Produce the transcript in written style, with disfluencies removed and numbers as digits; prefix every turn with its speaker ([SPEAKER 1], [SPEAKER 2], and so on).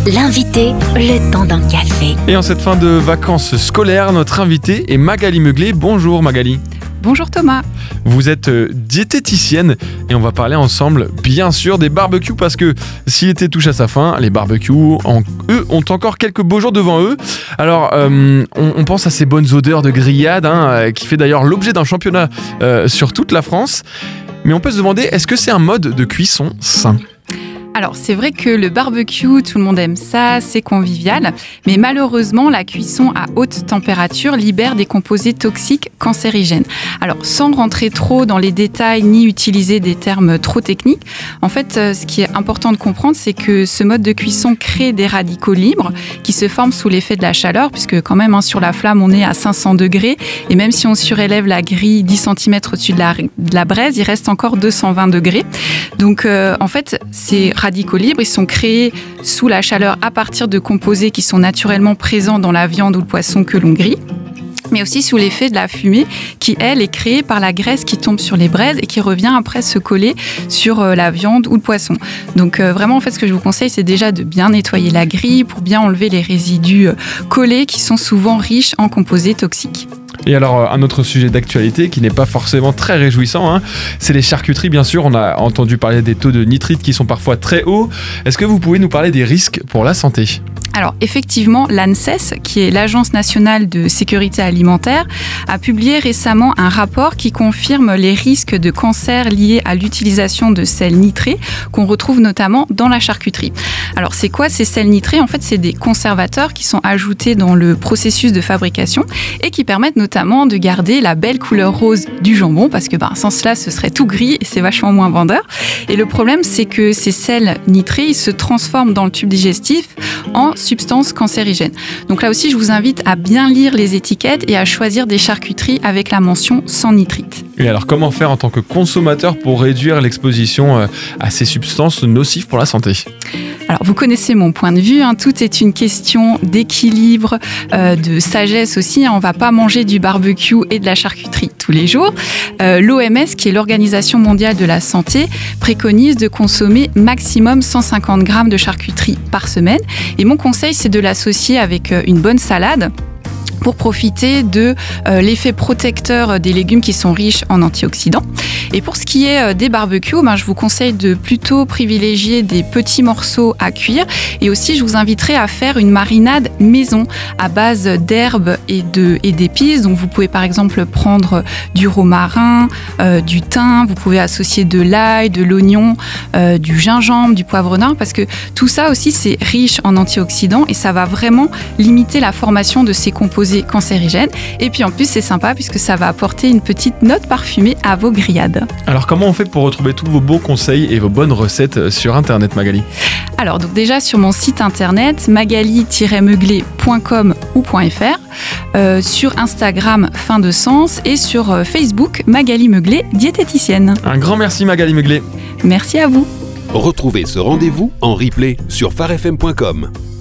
[SPEAKER 1] L'invité, le temps d'un café.
[SPEAKER 2] Et en cette fin de vacances scolaires, notre invitée est Magali Meuglet. Bonjour Magali.
[SPEAKER 3] Bonjour Thomas.
[SPEAKER 2] Vous êtes diététicienne et on va parler ensemble bien sûr des barbecues parce que si l'été touche à sa fin, les barbecues, eux, ont encore quelques beaux jours devant eux. Alors on pense à ces bonnes odeurs de grillade qui fait d'ailleurs l'objet d'un championnat sur toute la France. Mais on peut se demander, est-ce que c'est un mode de cuisson sain ?
[SPEAKER 3] Alors, c'est vrai que le barbecue, tout le monde aime ça, c'est convivial, mais malheureusement, la cuisson à haute température libère des composés toxiques cancérigènes. Alors, sans rentrer trop dans les détails ni utiliser des termes trop techniques, en fait, ce qui est important de comprendre, c'est que ce mode de cuisson crée des radicaux libres qui se forment sous l'effet de la chaleur, puisque quand même, sur la flamme, on est à 500 degrés, et même si on surélève la grille 10 cm au-dessus de la braise, il reste encore 220 degrés. Donc, en fait, ces radicaux libres, ils sont créés sous la chaleur à partir de composés qui sont naturellement présents dans la viande ou le poisson que l'on grille, mais aussi sous l'effet de la fumée qui, elle, est créée par la graisse qui tombe sur les braises et qui revient après se coller sur la viande ou le poisson. Donc vraiment, en fait, ce que je vous conseille, c'est déjà de bien nettoyer la grille pour bien enlever les résidus collés qui sont souvent riches en composés toxiques.
[SPEAKER 2] Et alors, un autre sujet d'actualité qui n'est pas forcément très réjouissant, c'est les charcuteries, bien sûr. On a entendu parler des taux de nitrite qui sont parfois très hauts. Est-ce que vous pouvez nous parler des risques pour la santé ?
[SPEAKER 3] Alors effectivement, l'ANSES, qui est l'Agence nationale de sécurité alimentaire, a publié récemment un rapport qui confirme les risques de cancer liés à l'utilisation de sels nitrés qu'on retrouve notamment dans la charcuterie. Alors c'est quoi ces sels nitrés ? En fait, c'est des conservateurs qui sont ajoutés dans le processus de fabrication et qui permettent notamment de garder la belle couleur rose du jambon parce que sans cela, ce serait tout gris et c'est vachement moins vendeur. Et le problème, c'est que ces sels nitrés, ils se transforment dans le tube digestif en substances cancérigènes. Donc là aussi, je vous invite à bien lire les étiquettes et à choisir des charcuteries avec la mention sans nitrite.
[SPEAKER 2] Et alors, comment faire en tant que consommateur pour réduire l'exposition à ces substances nocives pour la santé ?
[SPEAKER 3] Alors, vous connaissez mon point de vue, tout est une question d'équilibre, de sagesse aussi. On ne va pas manger du barbecue et de la charcuterie tous les jours. L'OMS, qui est l'Organisation mondiale de la santé, préconise de consommer maximum 150 grammes de charcuterie par semaine. Et mon conseil, c'est de l'associer avec une bonne salade pour profiter de l'effet protecteur des légumes qui sont riches en antioxydants. Et pour ce qui est des barbecues, je vous conseille de plutôt privilégier des petits morceaux à cuire. Et aussi, je vous inviterai à faire une marinade maison à base d'herbes et d'épices. Donc, vous pouvez par exemple prendre du romarin, du thym. Vous pouvez associer de l'ail, de l'oignon, du gingembre, du poivre noir. Parce que tout ça aussi, c'est riche en antioxydants et ça va vraiment limiter la formation de ces composés cancérigènes. Et puis en plus, c'est sympa puisque ça va apporter une petite note parfumée à vos grillades.
[SPEAKER 2] Alors comment on fait pour retrouver tous vos beaux conseils et vos bonnes recettes sur Internet, Magali ?
[SPEAKER 3] Alors donc déjà sur mon site internet magali-meuglet.com ou .fr, sur Instagram Fin de Sens et sur Facebook Magali Meuglet, diététicienne.
[SPEAKER 2] Un grand merci Magali Meuglet.
[SPEAKER 3] Merci à vous.
[SPEAKER 4] Retrouvez ce rendez-vous en replay sur farfm.com.